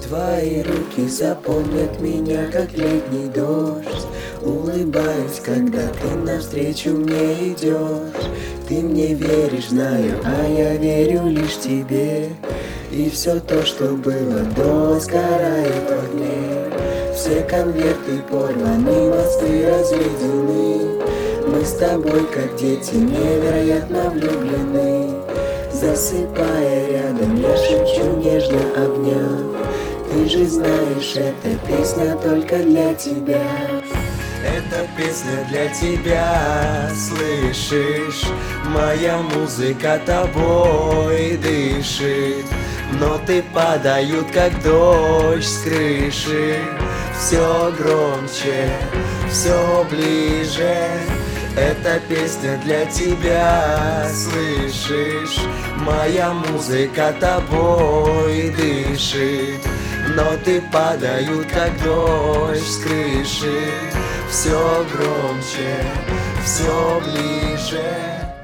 Твои руки запомнят меня, как летний дождь. Улыбаюсь, когда ты навстречу мне идешь. Ты мне веришь, знаю, а я верю лишь тебе. И все то, что было до, сгорает в огне. Все конверты порваны, мосты разведены. Мы с тобой, как дети, невероятно влюблены. Засыпая рядом, я шепчу нежно, обняв. Ты же знаешь, эта песня только для тебя. Эта песня для тебя, слышишь? Моя музыка тобой дышит. Ноты падают, как дождь с крыши. Все громче, все ближе. Эта песня для тебя, слышишь? Моя музыка тобой дышит. Ноты падают, как дождь с крыши. Все громче, все ближе.